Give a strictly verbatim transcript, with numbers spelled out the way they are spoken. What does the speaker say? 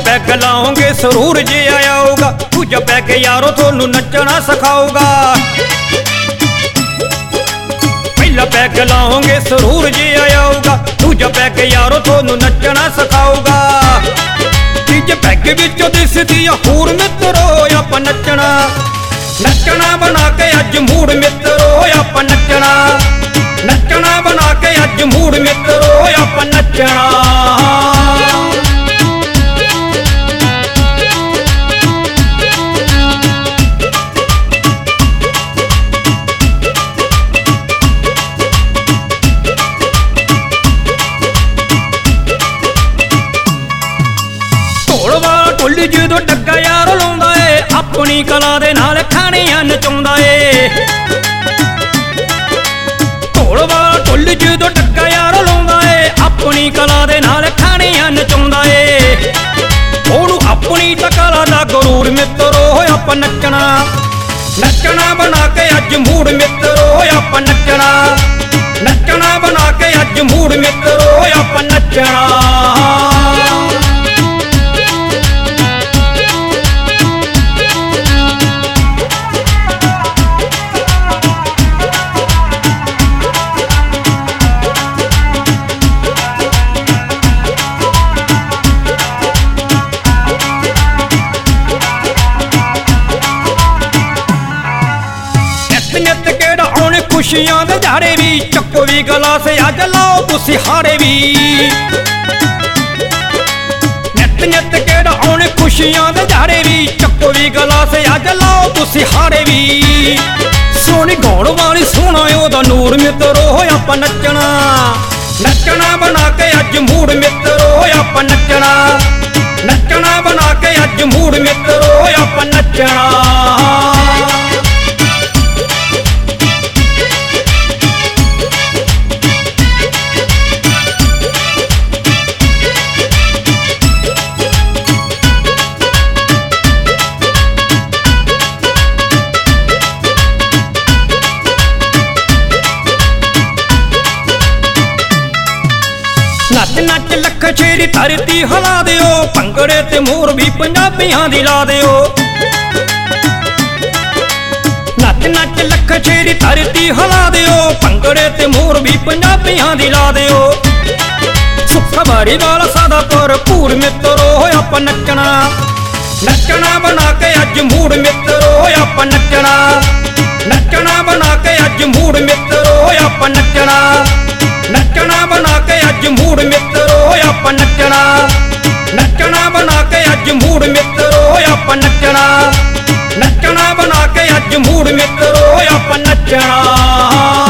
Peg ਲਾਓਗੇ ਸਰੂਰ ਜੇ ਆਊਗਾ, ਦੂਜਾ ਪੈਗ ਯਾਰੋ ਤੁਹਾਨੂੰ ਨੱਚਣਾ ਸਿਖਾਊਗਾ। ਪਹਿਲਾ ਪੈਗ ਲਾਓਗੇ ਸਰੂਰ ਜੇ ਆਊਗਾ, ਦੂਜਾ ਪੈਗ ਯਾਰੋ ਤੁਹਾਨੂੰ ਨੱਚਣਾ ਸਿਖਾਊਗਾ। ਤੀਜੇ ਪੈਗ ਵਿੱਚੋਂ ਦਿਸਦੀ ਆ ਹੂਰ ਮਿੱਤਰੋ ਆਪਾਂ ਨੱਚਣਾ, ਨੱਚਣਾ ਬਣਾ ਕੇ ਅੱਜ ਮੂੜ ਮਿੱਤਰੋ ਆਪਾਂ ਨੱਚਣਾ, ਨੱਚਣਾ ਬਣਾ ਕੇ ਅੱਜ ਮੂੜ ਮਿੱਤਰੋ ਆਪਾਂ ਨੱਚਣਾ। ਢੋਲ ਜਦੋਂ ਡੱਗਾ ਯਾਰ ਲਾਉਂਦਾ ਏ, ਆਪਣੀ ਕਲਾ ਦੇ ਨਾਲ ਖਾਣੀਆਂ ਨਚਾਉਂਦਾ ਏ। ਢੋਲ ਵਾਲਾ ਢੋਲ ਜਦੋਂ ਡੱਗਾ ਯਾਰ ਲਾਉਂਦਾ ਏ, ਆਪਣੀ ਕਲਾ ਦੇ ਨਾਲ ਖਾਣੀਆਂ ਨਚਾਉਂਦਾ ਏ। ਉਹਨੂੰ ਆਪਣੀ ਤਾਂ ਕਲਾ ਦਾ ਗਰੂਰ ਮਿੱਤਰੋ ਆਪਾਂ ਨੱਚਣਾ, ਨੱਚਣਾ ਬਣਾ ਕੇ ਅੱਜ ਮੂੜ ਮਿੱਤਰੋ ਆਪਾਂ ਨੱਚਣਾ, ਨੱਚਣਾ ਬਣਾ ਕੇ ਅੱਜ ਮੂੜ ਮਿੱਤਰੋ ਆਪਾਂ ਨੱਚਣਾ। ਨਿੱਤ ਕਿਹੜਾ ਆਉਣੇ ਖੁਸ਼ੀਆਂ ਦੇ ਝਾੜੇ ਵੀ, ਚੱਕੋ ਵੀ ਗਲਾਸ ਅੱਜ ਲਾਓ ਤੁਸੀਂ ਹਾਰੇ ਵੀ। ਨਿੱਤ ਨਿੱਤ ਕਿਹੜਾ ਆਉਣੇ ਖੁਸ਼ੀਆਂ ਦੇ ਝਾੜੇ ਵੀ, ਚੱਕੋ ਵੀ ਗਲਾਸ ਅੱਜ ਲਾਓ ਤੁਸੀਂ ਹਾਰੇ ਵੀ। ਸੋਹਣੀ ਗਾਉਣ ਵਾਲੀ ਸੋਹਣਾ ਉਹਦਾ ਨੂਰ ਮਿੱਤਰੋ ਆਪਾਂ ਨੱਚਣਾ, ਨੱਚਣਾ ਬਣਾ ਕੇ ਅੱਜ ਮੂੜ ਮਿੱਤਰੋ ਆਪਾਂ ਨੱਚਣਾ, ਨੱਚਣਾ ਬਣਾ ਕੇ ਅੱਜ ਮੂੜ ਮਿੱਤਰੋ ਆਪਾਂ ਨੱਚਣਾ। ਨੱਚ ਨੱਚ ਲੱਖ ਛੇੜੀ ਧਰਤੀ ਹਿਲਾ ਦਿਓ, ਭੰਗੜੇ ਤੇ ਮੋਰ ਵੀ ਪੰਜਾਬੀਆਂ ਦੀ ਲਾ ਦਿਓ। ਨੱਚ ਨੱਚ ਲੱਖ ਛੇੜੀ ਧਰਤੀ ਹਿਲਾ ਦਿਓ, ਭੰਗੜੇ ਤੇ ਮੋਰ ਵੀ ਪੰਜਾਬੀਆਂ ਦੀ ਲਾ ਦਿਓ। ਸੁੱਖ ਬਾੜੀ ਵਾਲਾ ਸਾਦਾ ਭਰਪੂਰ ਮਿੱਤਰੋ ਆਪਾਂ ਨੱਚਣਾ, ਨੱਚਣਾ ਬਣਾ ਕੇ ਅੱਜ ਮੂੜ ਮਿੱਤਰੋ ਆਪਾਂ ਨੱਚਣਾ, ਨੱਚਣਾ ਬਣਾ ਕੇ ਅੱਜ ਮੂੜ ਮਿੱਤਰੋ ਆਪਾਂ ਨੱਚਣਾ, ਨੱਚਣਾ ਬਣਾ ਕੇ ਅੱਜ ਮੂੜ ਮਿੱਤਰੋ ਆਪਾਂ ਨੱਚਣਾ, ਨੱਚਣਾ ਬਣਾ ਕੇ ਅੱਜ ਮੂੜ ਮਿੱਤਰੋ ਆਪਾਂ ਨੱਚਣਾ, ਨੱਚਣਾ ਬਣਾ ਕੇ ਅੱਜ ਮੂੜ ਮਿੱਤਰੋ ਆਪਾਂ ਨੱਚਣਾ।